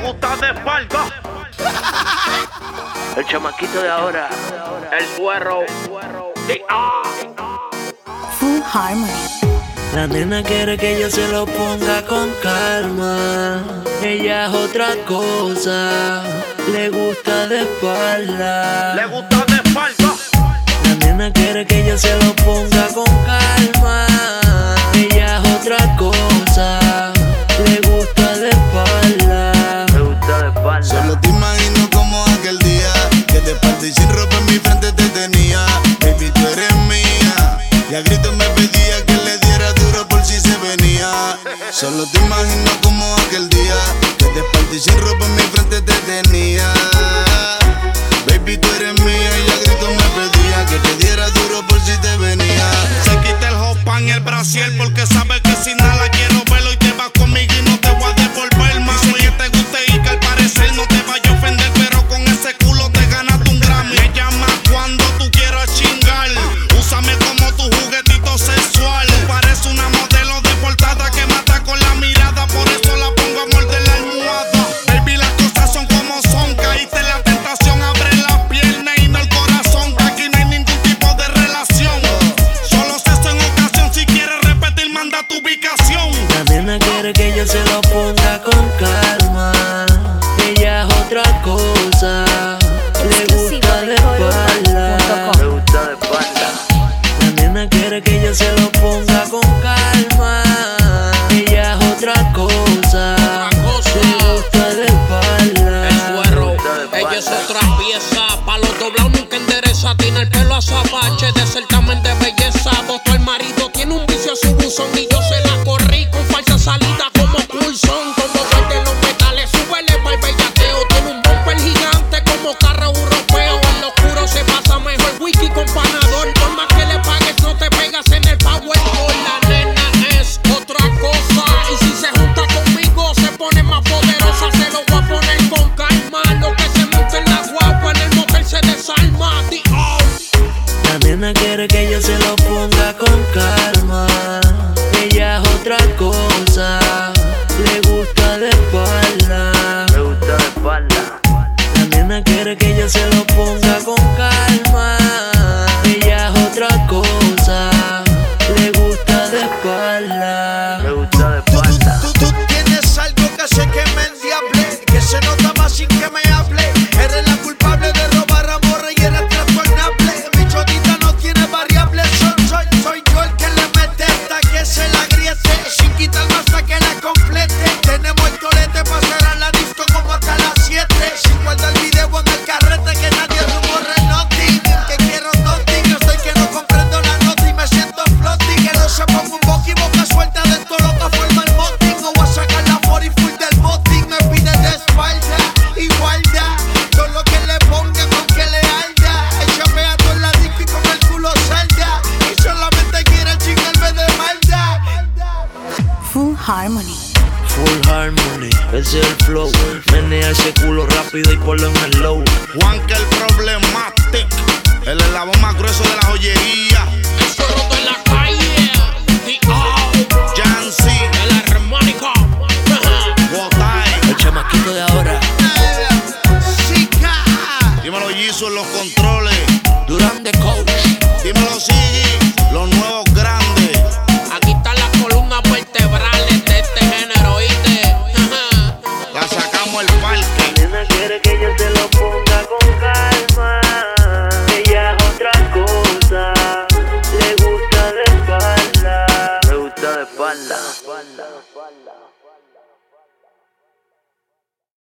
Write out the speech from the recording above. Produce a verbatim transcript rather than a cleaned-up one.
gusta de espalda. El chamaquito de ahora, el suero. De ah. Full Harmony. La nena quiere que yo se lo ponga con calma. Ella es otra cosa. Le gusta de espalda. Le gusta de espalda. La nena quiere que yo se lo ponga con calma. Ella es otra cosa. Le gusta de espalda. Le gusta de espalda. Solo te imagino como aquel día que de espalda y sin ropa en mi frente te tenía. Baby, tú eres mía. Y a gritos me pedía que le diera duro por si se venía. Solo te imagino como aquel día que de espalda y sin ropa en mi frente te tenía. Baby, tú eres mía. Y a gritos me pedía que te diera duro por si te venía. Se quita el hopan y el brasier porque sabe que si nada la quiero verlo y te vas conmigo y no te voy a devolver, mami. Dice que te guste y que al parecer no te vaya a ofender, pero con ese culo te ganaste un Grammy. Me llamas cuando tú quieras chingar. Úsame como tu juguetito sexual. Parece una modelo de portada que mata con la mirada, por eso la pongo a morder la almohada. Baby, las cosas son como son. Caíste en la tentación, abre las piernas y no el corazón, que aquí no hay ningún tipo de relación. Solo sexo en ocasión, si quieres repetir manda tu ubicación. La nena quiere que yo se lo ponga con calma. Ella es otra cosa. Le gusta de espalda. Le gusta de espalda. La nena quiere que yo se lo ponga con calma. Ella es otra cosa. Le gusta de espalda. El suero, ella es otra pieza. Pa' los doblados nunca endereza. Tiene el pelo azabache de certamen de belleza. Votó al marido, tiene un vicio a su buzón. Y yo se la corrí con falsa salida como Coulson. Como de los metales, súbele pa'l bellaqueo. Tiene un bumper gigante como carro europeo. En lo oscuro se pasa mejor whisky con panador. Por más que le pagues no te pegas en el Powerball. La nena es otra cosa. Y si se junta conmigo se pone más poderosa. Se lo voy a poner con calma. Lo que se monta en la guagua en el motel se desarma. The oh. La nena quiere que yo se lo ponga con calma. Ella es otra cosa. Le gusta de espalda. Le gusta de espalda. La nena quiere que yo se lo ponga con calma. Ella es otra cosa. Le gusta de espalda. Le gusta de Tú, tú, espalda. tú, tú tienes algo que hace que me endiable, que se nota más sin que me hable. Eres la culpable de robar amor y eres trastornable. Mi chotita no tiene variables, soy, soy, soy yo el que le mete hasta que se la griete, sin quitarme hasta que la complete. Tenemos el tolete para cerrar la disco como hasta las siete, sin guardar el video en el carrete que nadie rumore nothing. Que quiero nothing, yo soy que no comprendo la nota y me siento floating. Que no se ponga un boqui boca suelta de todo lo que forma el motín. O voy a sacar la cuarenta full del botín. Me pide de espalda y guarda todo lo que le ponga con que le arda. Ella pega todo en la disco y con el culo salda. Y solamente quiere chingarme de maldad. Full Harmony. Full Harmony, ese es el flow. Menea ese culo rápido y ponlo en el low. Juan que el problematic, el eslabón más grueso de la joyería. El suero de la calle. The oh. Jancy, El armónico. Botay, El chamaquito de ahora, Chica. dímelo Jisoo en los controles. Durán de coach. Dímelo Siggy, los nuevos grandes. Aquí están las columnas vertebrales de este género, ¿oíste? La sacamos el parque. Nena quiere que yo se lo ponga con calma. Ella es otra cosa. Le gusta de espalda. Le gusta de espalda.